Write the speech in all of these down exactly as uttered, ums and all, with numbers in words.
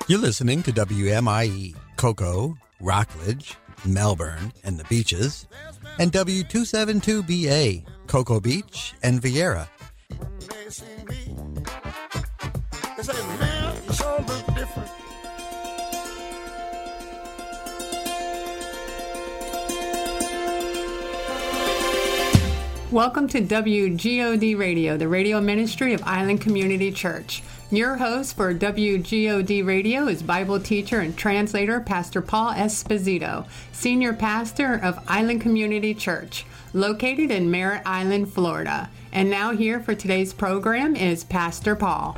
You're listening to W M I E, Cocoa, Rockledge, Melbourne, and the Beaches, and W two seventy-two B A, Cocoa Beach and Vieira. Welcome to W G O D Radio, the radio ministry of Island Community Church. Your host for W G O D Radio is Bible teacher and translator Pastor Paul Esposito, senior pastor of Island Community Church, located in Merritt Island, Florida. And now here for today's program is Pastor Paul.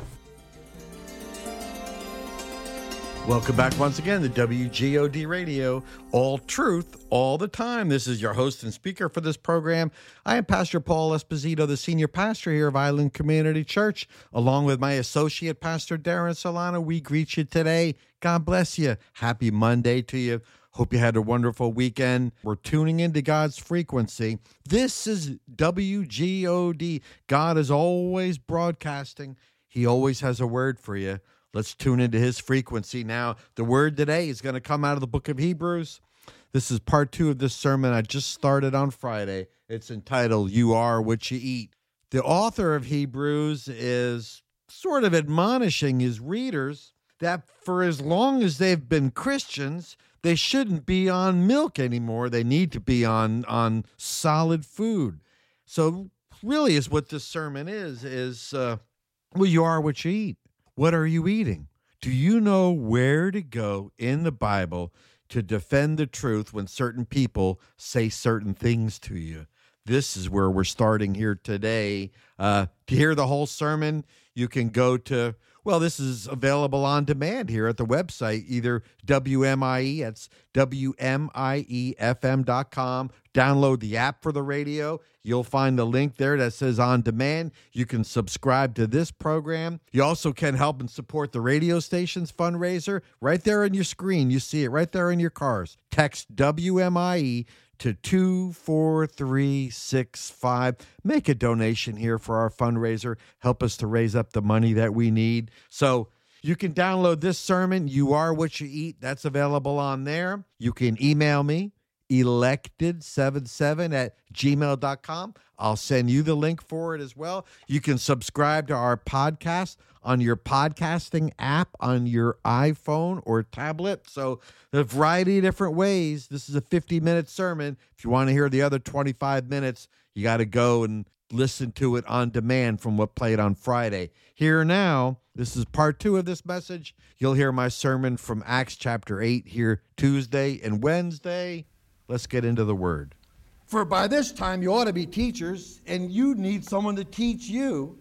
Welcome back once again to W G O D Radio, all truth, all the time. This is your host and speaker for this program. I am Pastor Paul Esposito, the senior pastor here of Island Community Church, along with my associate pastor, Darren Solano. We greet you today. God bless you. Happy Monday to you. Hope you had a wonderful weekend. We're tuning into God's frequency. This is W G O D. God is always broadcasting. He always has a word for you. Let's tune into his frequency. Now, the word today is going to come out of the book of Hebrews. This is part two of this sermon I just started on Friday. It's entitled, You Are What You Eat. The author of Hebrews is sort of admonishing his readers that for as long as they've been Christians, they shouldn't be on milk anymore. They need to be on, on solid food. So really is what this sermon is, is, uh, well, you are what you eat. What are you eating? Do you know where to go in the Bible to defend the truth when certain people say certain things to you? This is where we're starting here today. Uh, to hear the whole sermon, you can go to, well, this is available on demand here at the website, either W M I E, that's W M I E F M dot com. Download the app for the radio. You'll find the link there that says on demand. You can subscribe to this program. You also can help and support the radio station's fundraiser right there on your screen. You see it right there in your cars. Text W M I E to two four three six five. Make a donation here for our fundraiser. Help us to raise up the money that we need. So you can download this sermon, You Are What You Eat. That's available on there. You can email me, elected seventy-seven at gmail dot com. I'll send you the link for it as well. You can subscribe to our podcast on your podcasting app on your iPhone or tablet. So a variety of different ways. This is a fifty-minute sermon. If you want to hear the other twenty-five minutes, you got to go and listen to it on demand from what played on Friday. Here now, this is part two of this message. You'll hear my sermon from Acts chapter eight here Tuesday and Wednesday. Let's get into the word. For by this time you ought to be teachers, and you need someone to teach you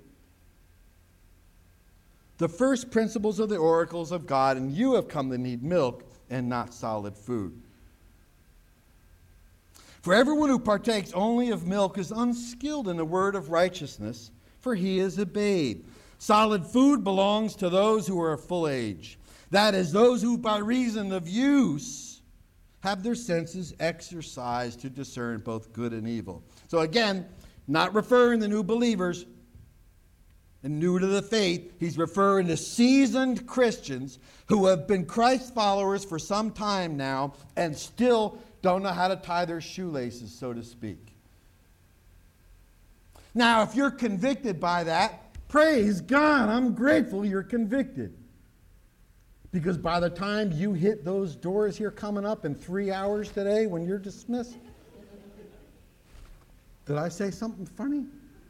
the first principles of the oracles of God, and you have come to need milk and not solid food. For everyone who partakes only of milk is unskilled in the word of righteousness, for he is a babe. Solid food belongs to those who are of full age. That is, those who by reason of use have their senses exercised to discern both good and evil. So again, not referring to new believers and new to the faith. He's referring to seasoned Christians who have been Christ followers for some time now and still don't know how to tie their shoelaces, so to speak. Now, if you're convicted by that, praise God, I'm grateful you're convicted. Because by the time you hit those doors here coming up in three hours today when you're dismissed, did I say something funny?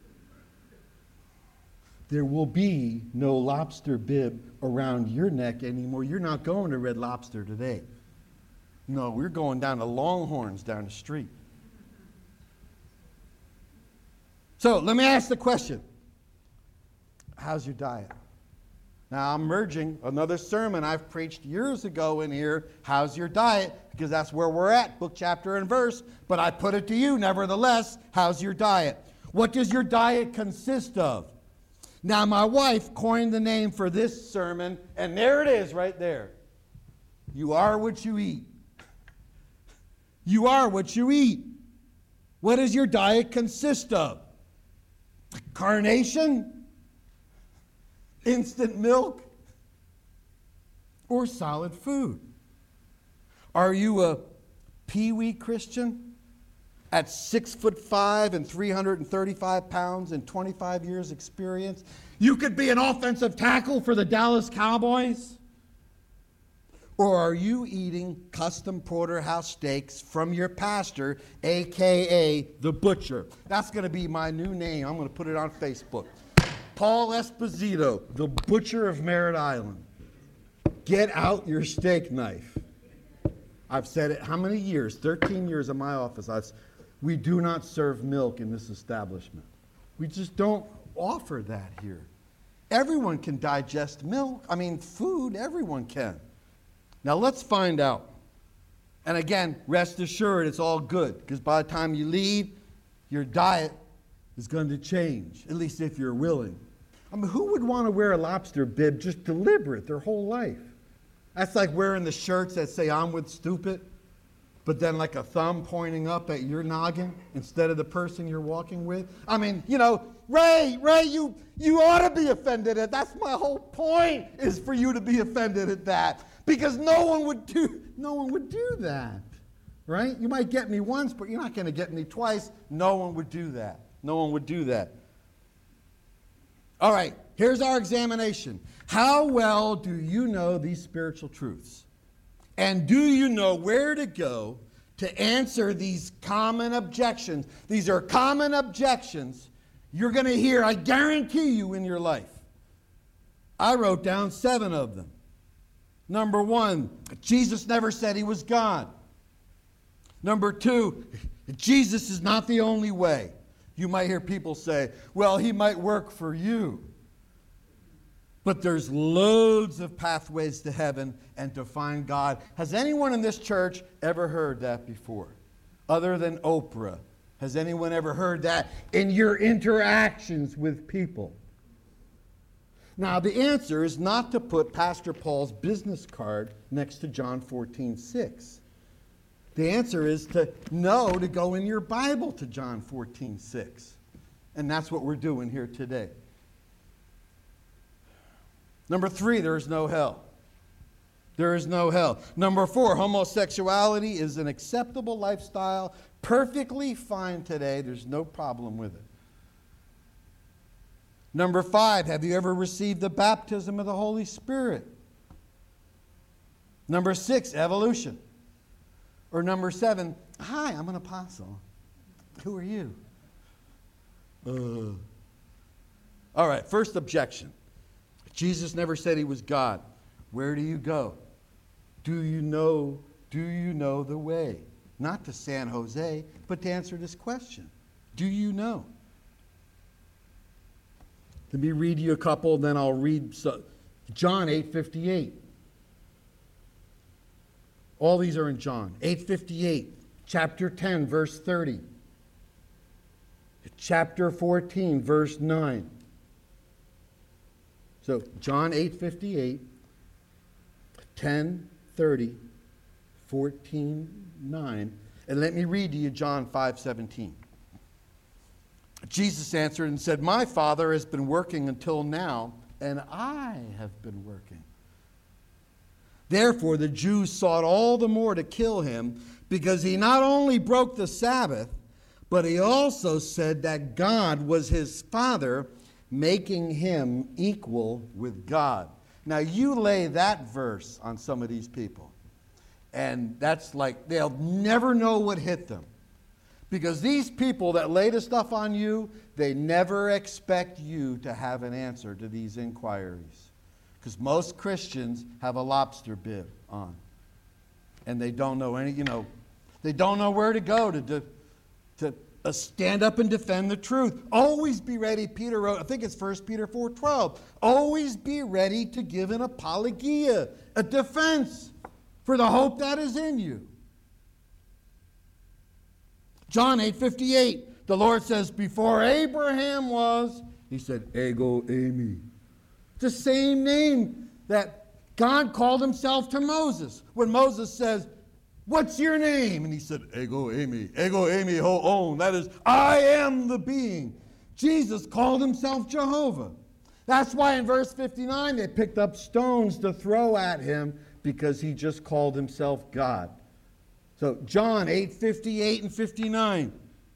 There will be no lobster bib around your neck anymore. You're not going to Red Lobster today. No, we're going down to Longhorns down the street. So let me ask the question. How's your diet? Now, I'm merging another sermon I've preached years ago in here, How's Your Diet? Because that's where we're at, book, chapter, and verse. But I put it to you, nevertheless, how's your diet? What does your diet consist of? Now, my wife coined the name for this sermon, and there it is right there. You are what you eat. You are what you eat. What does your diet consist of? Carnation? Instant milk? or solid food? Are you a pee-wee Christian at six foot five and three hundred thirty-five pounds and twenty-five years experience? You could be an offensive tackle for the Dallas Cowboys? Or are you eating custom porterhouse steaks from your pastor, a k a the Butcher? That's going to be my new name. I'm going to put it on Facebook. Paul Esposito, the Butcher of Merritt Island. Get out your steak knife. I've said it how many years? thirteen years in my office. I've, we do not serve milk in this establishment. We just don't offer that here. Everyone can digest milk. I mean, food, everyone can. Now let's find out. And again, rest assured it's all good, because by the time you leave, your diet is going to change, at least if you're willing. I mean, who would want to wear a lobster bib just deliberate their whole life? That's like wearing the shirts that say I'm with stupid, but then like a thumb pointing up at your noggin instead of the person you're walking with. I mean, you know, Ray, Ray, you, you ought to be offended at that. That's my whole point, is for you to be offended at that. Because no one would do, no one would do that, right? You might get me once, but you're not going to get me twice. No one would do that. No one would do that. All right, here's our examination. How well do you know these spiritual truths? And do you know where to go to answer these common objections? These are common objections you're going to hear, I guarantee you, in your life. I wrote down seven of them. Number one, Jesus never said he was God. Number two, Jesus is not the only way. You might hear people say, well, he might work for you. But there's loads of pathways to heaven and to find God. Has anyone in this church ever heard that before? Other than Oprah, has anyone ever heard that in your interactions with people? Now, the answer is not to put Pastor Paul's business card next to John fourteen six. The answer is to know to go in your Bible to John fourteen six. And that's what we're doing here today. Number three, there is no hell. There is no hell. Number four, homosexuality is an acceptable lifestyle, perfectly fine today. There's no problem with it. Number five, have you ever received the baptism of the Holy Spirit? Number six, evolution. Or number seven, hi, I'm an apostle. Who are you? Uh. All right, first objection. Jesus never said he was God. Where do you go? Do you know, do you know the way? Not to San Jose, but to answer this question. Do you know? Let me read you a couple, then I'll read so, John eight fifty-eight. All these are in John. eight fifty-eight, chapter ten, verse thirty. Chapter fourteen, verse nine. So, John eight fifty-eight, ten thirty, fourteen nine. And let me read to you John five seventeen. Jesus answered and said, my Father has been working until now, and I have been working. Therefore, the Jews sought all the more to kill him, because he not only broke the Sabbath, but he also said that God was his Father, making him equal with God. Now, you lay that verse on some of these people, and that's like, they'll never know what hit them. Because these people that lay the stuff on you, they never expect you to have an answer to these inquiries. Because most Christians have a lobster bib on. And they don't know any, you know, they don't know where to go to, to, to uh, stand up and defend the truth. Always be ready, Peter wrote, I think it's First Peter four twelve. Always be ready to give an apologia, a defense for the hope that is in you. John eight fifty-eight, the Lord says, before Abraham was, he said, ego eimi. The same name that God called himself to Moses. When Moses says, what's your name? And he said, ego eimi, ego eimi ho on. That is, I am the being. Jesus called himself Jehovah. That's why in verse fifty-nine they picked up stones to throw at him because he just called himself God. So John eight fifty-eight and fifty-nine.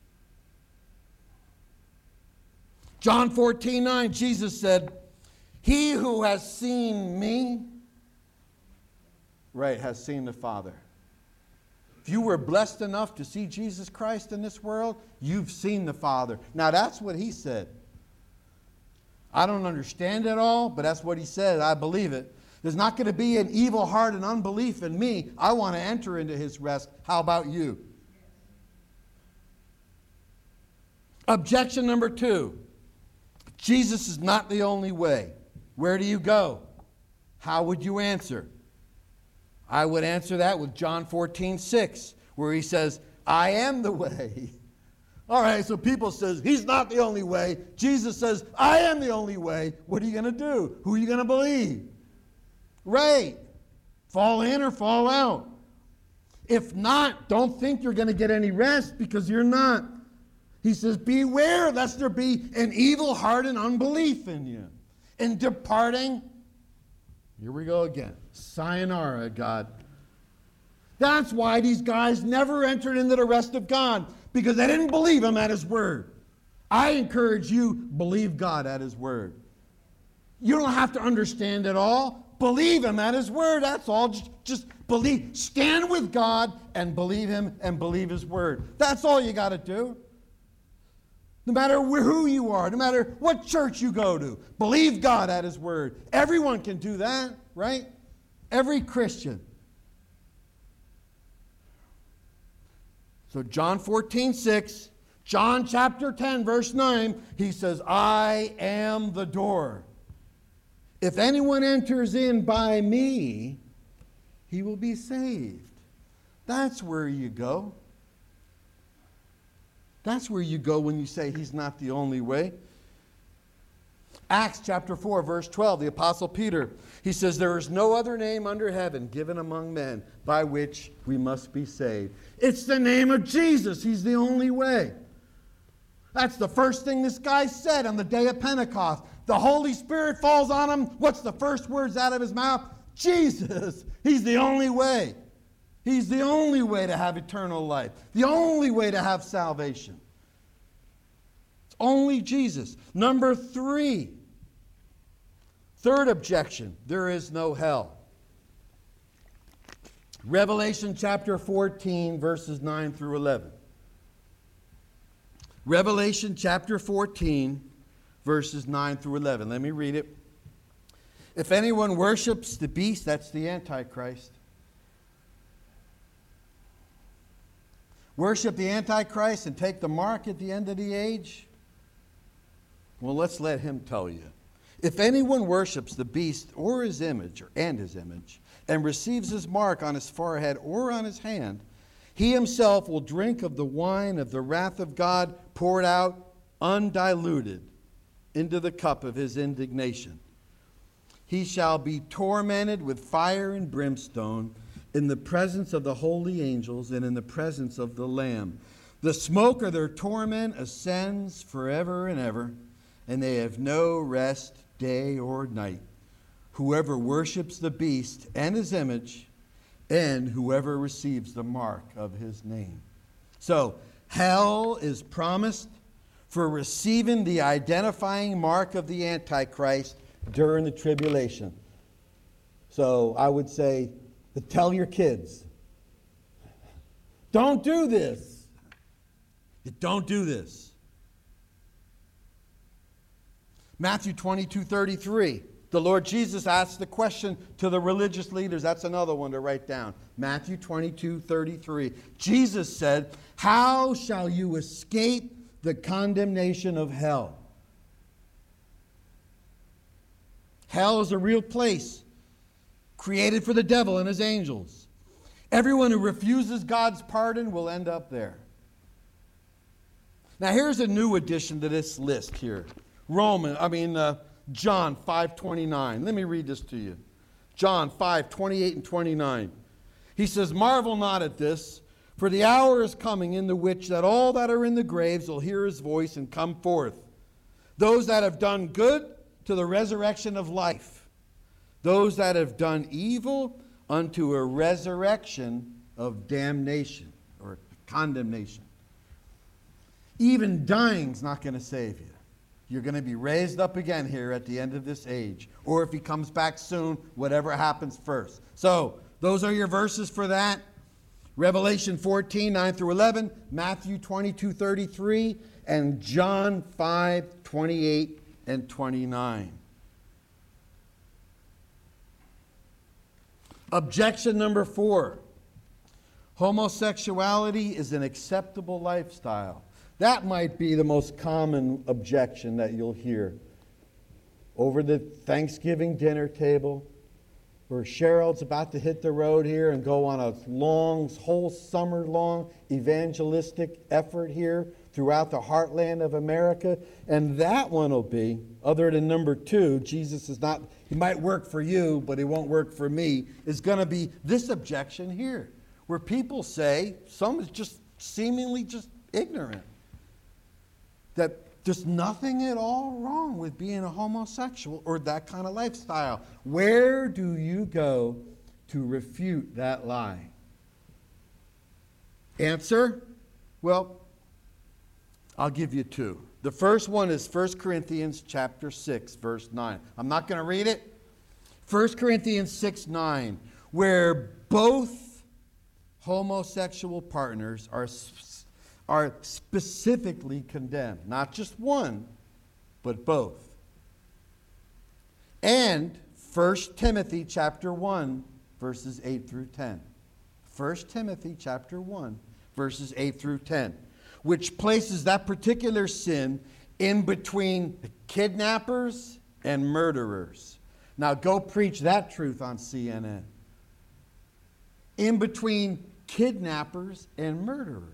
John fourteen nine, Jesus said, "He who has seen me," right, has seen the Father. If you were blessed enough to see Jesus Christ in this world, you've seen the Father. Now that's what he said. I don't understand it all, but that's what he said. I believe it. There's not going to be an evil heart and unbelief in me. I want to enter into his rest. How about you? Objection number two. Jesus is not the only way. Where do you go? How would you answer? I would answer that with John fourteen six, where he says, "I am the way." All right, so people says, he's not the only way. Jesus says, I am the only way. What are you going to do? Who are you going to believe? Right. Fall in or fall out. If not, don't think you're going to get any rest, because you're not. He says, beware lest there be an evil heart and unbelief in you. In departing, here we go again. Sayonara, God. That's why these guys never entered into the rest of God, because they didn't believe him at his word. I encourage you, believe God at his word. You don't have to understand it all. Believe him at his word. That's all. Just, just believe. Stand with God and believe him and believe his word. That's all you got to do. No matter who you are, no matter what church you go to, believe God at his word. Everyone can do that, right? Every Christian. So John fourteen six, John chapter ten, verse nine, he says, I am the door. If anyone enters in by me, he will be saved. That's where you go. That's where you go when you say he's not the only way. Acts chapter four, verse twelve, the Apostle Peter, he says, there is no other name under heaven given among men by which we must be saved. It's the name of Jesus. He's the only way. That's the first thing this guy said on the day of Pentecost. The Holy Spirit falls on him. What's the first words out of his mouth? Jesus. He's the only way. He's the only way to have eternal life. The only way to have salvation. It's only Jesus. Number three. Third objection. There is no hell. Revelation chapter fourteen, verses nine through eleven. Revelation chapter fourteen, verses nine through eleven. Let me read it. If anyone worships the beast, that's the Antichrist. Worship the Antichrist and take the mark at the end of the age? Well, let's let him tell you. If anyone worships the beast or his image, or and his image, and receives his mark on his forehead or on his hand, he himself will drink of the wine of the wrath of God poured out undiluted into the cup of his indignation. He shall be tormented with fire and brimstone in the presence of the holy angels and in the presence of the Lamb. The smoke of their torment ascends forever and ever, and they have no rest day or night. Whoever worships the beast and his image, and whoever receives the mark of his name. So, hell is promised for receiving the identifying mark of the Antichrist during the tribulation. So, I would say, tell your kids, don't do this. Don't do this. Matthew twenty-two thirty-three. The Lord Jesus asked the question to the religious leaders. That's another one to write down. Matthew twenty-two thirty-three. Jesus said, how shall you escape the condemnation of hell? Hell is a real place created for the devil and his angels. Everyone who refuses God's pardon will end up there. Now here's a new addition to this list here. Roman, I mean, uh, John five twenty-nine. Let me read this to you. John five twenty-eight and twenty-nine. He says, marvel not at this, for the hour is coming in the which that all that are in the graves will hear his voice and come forth. Those that have done good to the resurrection of life. Those that have done evil unto a resurrection of damnation or condemnation. Even dying's not going to save you. You're going to be raised up again here at the end of this age. Or if he comes back soon, whatever happens first. So, those are your verses for that. Revelation fourteen, nine through eleven, Matthew twenty-two, thirty-three, and John five, twenty-eight and twenty-nine. Objection number four. Homosexuality is an acceptable lifestyle. That might be the most common objection that you'll hear over the Thanksgiving dinner table, where Cheryl's about to hit the road here and go on a long, whole summer-long evangelistic effort here throughout the heartland of America. And that one will be, other than number two, Jesus is not, he might work for you, but he won't work for me, is going to be this objection here, where people say, some is just seemingly just ignorant, that there's nothing at all wrong with being a homosexual or that kind of lifestyle. Where do you go to refute that lie? Answer? Well, I'll give you two. The first one is First Corinthians chapter six, verse nine. I'm not going to read it. First Corinthians six, nine, where both homosexual partners are are specifically condemned. Not just one, but both. And First Timothy chapter one, verses eight through ten. First Timothy chapter one, verses eight through ten, which places that particular sin in between kidnappers and murderers. Now go preach that truth on C N N. In between kidnappers and murderers.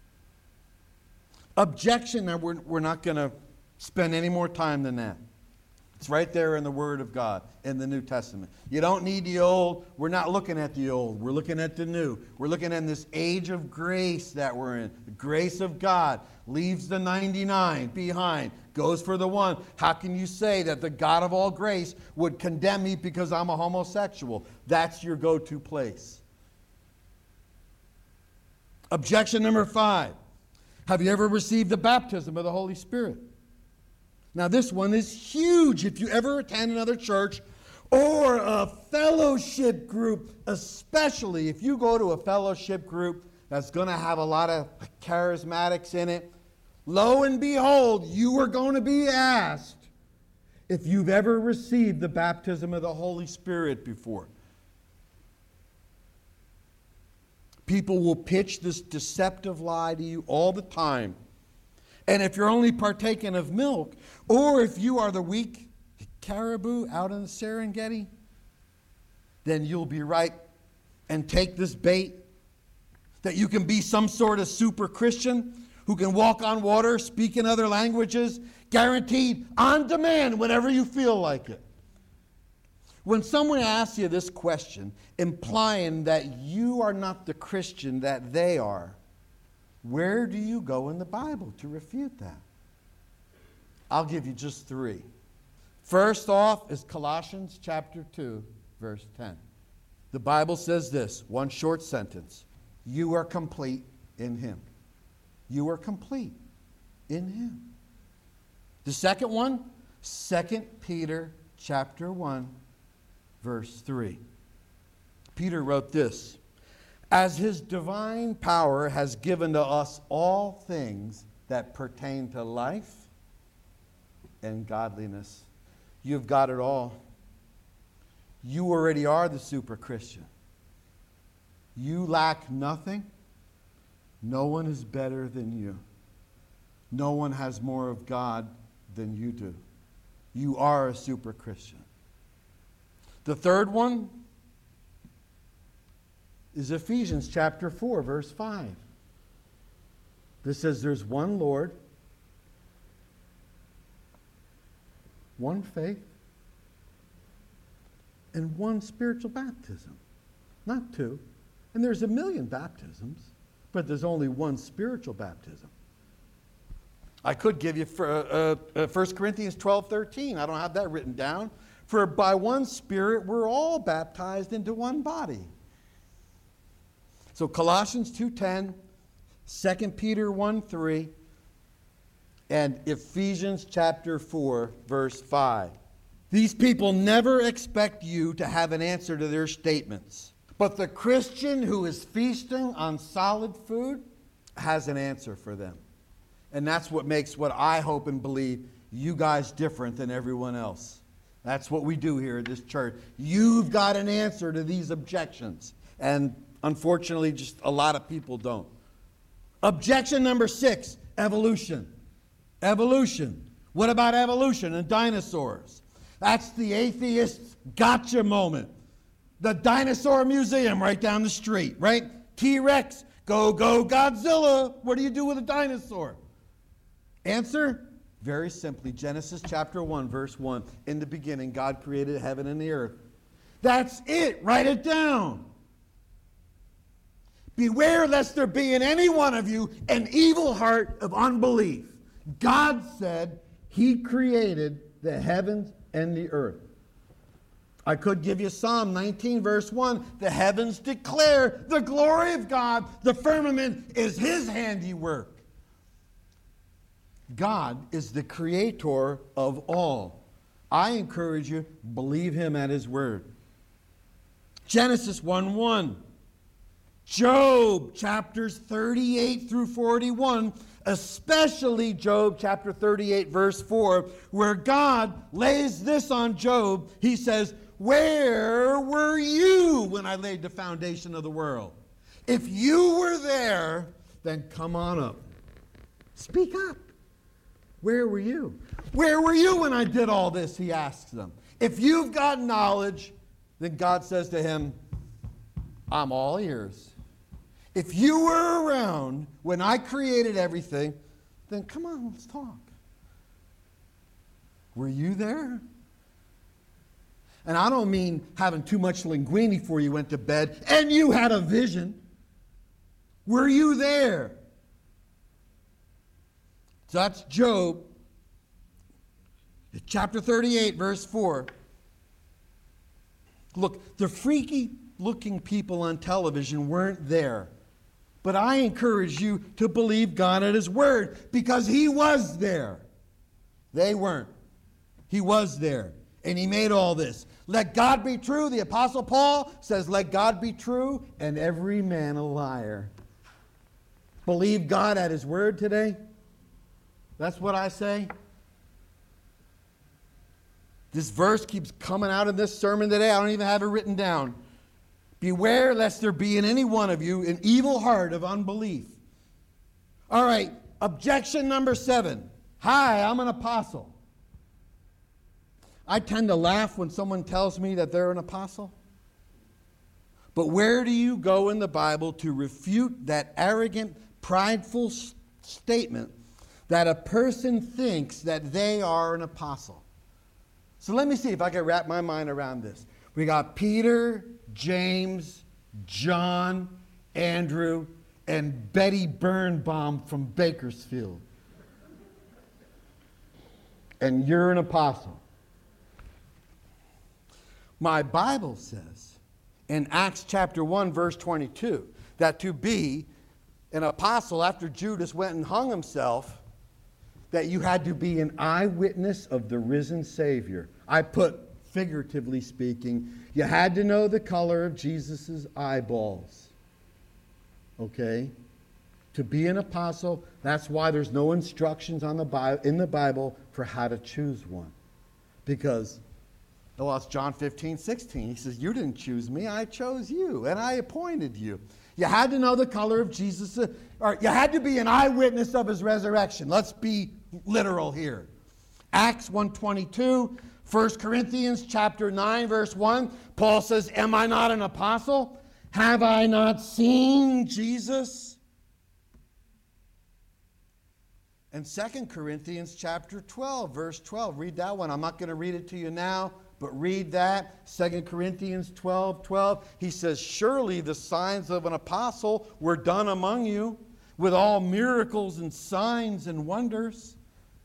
Objection, and we're, we're not going to spend any more time than that. It's right there in the Word of God, in the New Testament. You don't need the old. We're not looking at the old. We're looking at the new. We're looking at this age of grace that we're in. The grace of God leaves the ninety-nine behind, goes for the one. How can you say that the God of all grace would condemn me because I'm a homosexual? That's your go-to place. Objection number five. Have you ever received the baptism of the Holy Spirit? Now, this one is huge. If you ever attend another church or a fellowship group, especially if you go to a fellowship group that's going to have a lot of charismatics in it, lo and behold, you are going to be asked if you've ever received the baptism of the Holy Spirit before. People will pitch this deceptive lie to you all the time. And if you're only partaking of milk, or if you are the weak caribou out in the Serengeti, then you'll be right and take this bait that you can be some sort of super Christian who can walk on water, speak in other languages, guaranteed on demand whenever you feel like it. When someone asks you this question, implying that you are not the Christian that they are, where do you go in the Bible to refute that? I'll give you just three. First off is Colossians chapter two, verse ten. The Bible says this, one short sentence. You are complete in Him. You are complete in Him. The second one, Second Peter chapter one, verse three. Peter wrote this, as His divine power has given to us all things that pertain to life and godliness. You've got it all. You already are the super Christian. You lack nothing. No one is better than you. No one has more of God than you do. You are a super Christian. The third one is Ephesians chapter four, verse five. This says there's one Lord, one faith, and one spiritual baptism. Not two. And there's a million baptisms, but there's only one spiritual baptism. I could give you for, uh, uh, First Corinthians twelve thirteen. I don't have that written down. For by one Spirit we're all baptized into one body. So Colossians two ten, Second Peter one three, and Ephesians chapter four, verse five. These people never expect you to have an answer to their statements. But the Christian who is feasting on solid food has an answer for them. And that's what makes what I hope and believe you guys different than everyone else. That's what we do here at this church. You've got an answer to these objections. And unfortunately, just a lot of people don't. Objection number six, evolution. Evolution. What about evolution and dinosaurs? That's the atheist's gotcha moment. The dinosaur museum right down the street, right? T-Rex, go, go, Godzilla. What do you do with a dinosaur? Answer? Very simply, Genesis chapter one, verse one. In the beginning, God created heaven and the earth. That's it. Write it down. Beware lest there be in any one of you an evil heart of unbelief. God said he created the heavens and the earth. I could give you Psalm nineteen, verse one. The heavens declare the glory of God. The firmament is his handiwork. God is the creator of all. I encourage you, believe him at his word. Genesis one one. Job chapters thirty-eight through forty-one, especially Job chapter thirty-eight verse four, where God lays this on Job. He says, where were you when I laid the foundation of the world? If you were there, then come on up. Speak up. Where were you? Where were you when I did all this? He asks them. If you've got knowledge, then God says to him, I'm all ears. If you were around when I created everything, then come on, let's talk. Were you there? And I don't mean having too much linguine before you went to bed and you had a vision. Were you there? So that's Job, chapter thirty-eight, verse four. Look, the freaky-looking people on television weren't there. But I encourage you to believe God at his word, because he was there. They weren't. He was there, and he made all this. Let God be true. The Apostle Paul says, let God be true, and every man a liar. Believe God at his word today? That's what I say. This verse keeps coming out in this sermon today. I don't even have it written down. Beware lest there be in any one of you an evil heart of unbelief. All right, objection number seven. Hi, I'm an apostle. I tend to laugh when someone tells me that they're an apostle. But where do you go in the Bible to refute that arrogant, prideful s- statement that a person thinks that they are an apostle? So let me see if I can wrap my mind around this. We got Peter, James, John, Andrew, and Betty Birnbaum from Bakersfield. And you're an apostle. My Bible says in Acts chapter one, verse twenty-two, that to be an apostle after Judas went and hung himself, that you had to be an eyewitness of the risen Savior. I put, figuratively speaking, you had to know the color of Jesus' eyeballs. Okay? To be an apostle, that's why there's no instructions on the Bi- in the Bible for how to choose one. Because, well, it's John fifteen, sixteen. He says, you didn't choose me, I chose you, and I appointed you. You had to know the color of Jesus, or you had to be an eyewitness of his resurrection. Let's be literal here. Acts one twenty-two, First Corinthians chapter nine, verse one, Paul says, am I not an apostle? Have I not seen Jesus? And Second Corinthians chapter twelve, verse twelve, read that one. I'm not going to read it to you now, but read that. Second Corinthians twelve, twelve. He says, surely the signs of an apostle were done among you, with all miracles and signs and wonders.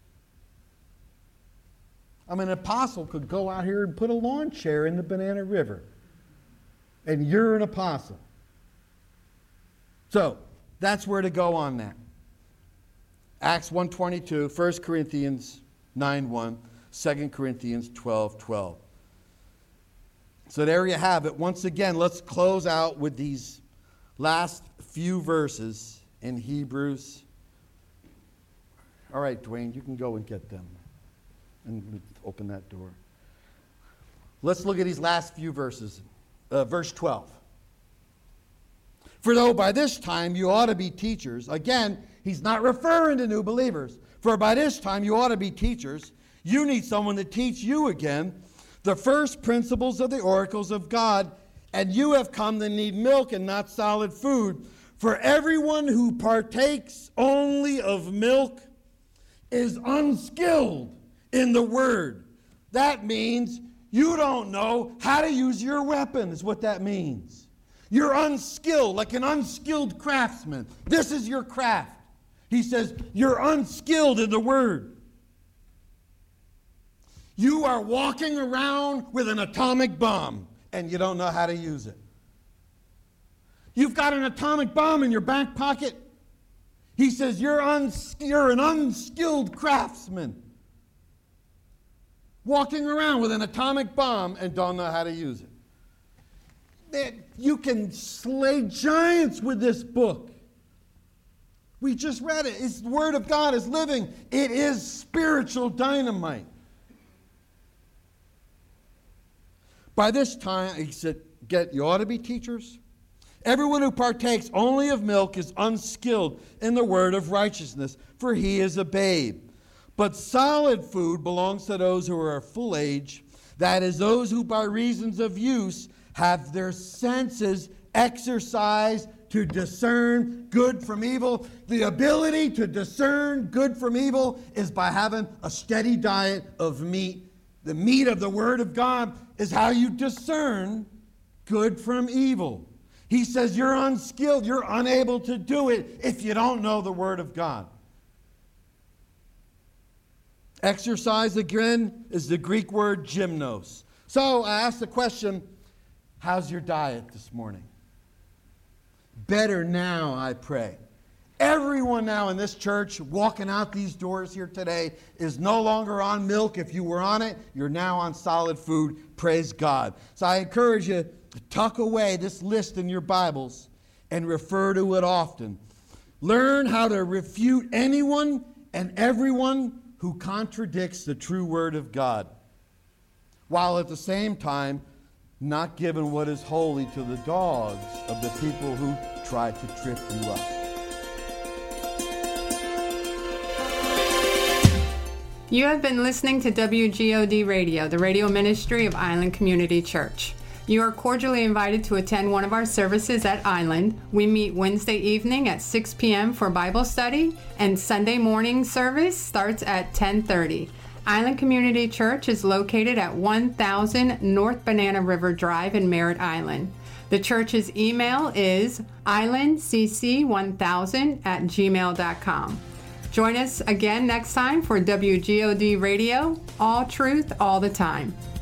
I mean, an apostle could go out here and put a lawn chair in the Banana River. And you're an apostle. So, that's where to go on that. Acts one twenty-two, First Corinthians nine one, Second Corinthians twelve twelve. So there you have it. Once again, let's close out with these last few verses in Hebrews. All right, Dwayne, you can go and get them. And open that door. Let's look at these last few verses. Uh, verse twelve. For though by this time you ought to be teachers, again, he's not referring to new believers. For by this time you ought to be teachers, you need someone to teach you again the first principles of the oracles of God, and you have come to need milk and not solid food. For everyone who partakes only of milk is unskilled in the word. That means you don't know how to use your weapon, is what that means. You're unskilled, like an unskilled craftsman. This is your craft. He says, you're unskilled in the word. You are walking around with an atomic bomb, and you don't know how to use it. You've got an atomic bomb in your back pocket. He says, you're, uns- you're an unskilled craftsman. Walking around with an atomic bomb and don't know how to use it. Man, you can slay giants with this book. We just read it. It's the Word of God is living. It is spiritual dynamite. By this time, he said, get, you ought to be teachers. Everyone who partakes only of milk is unskilled in the word of righteousness, for he is a babe. But solid food belongs to those who are of full age, that is, those who by reasons of use have their senses exercised to discern good from evil. The ability to discern good from evil is by having a steady diet of meat. The meat of the Word of God is how you discern good from evil. He says you're unskilled, you're unable to do it if you don't know the Word of God. Exercise, again, is the Greek word gymnos. So I asked the question, how's your diet this morning? Better now, I pray. Everyone now in this church walking out these doors here today is no longer on milk. If you were on it, you're now on solid food. Praise God. So I encourage you to tuck away this list in your Bibles and refer to it often. Learn how to refute anyone and everyone who contradicts the true word of God, while at the same time not giving what is holy to the dogs of the people who try to trip you up. You have been listening to W G O D Radio, the radio ministry of Island Community Church. You are cordially invited to attend one of our services at Island. We meet Wednesday evening at six p.m. for Bible study, and Sunday morning service starts at ten thirty. Island Community Church is located at one thousand North Banana River Drive in Merritt Island. The church's email is island c c one thousand at gmail dot com. Join us again next time for W G O D Radio, all truth, all the time.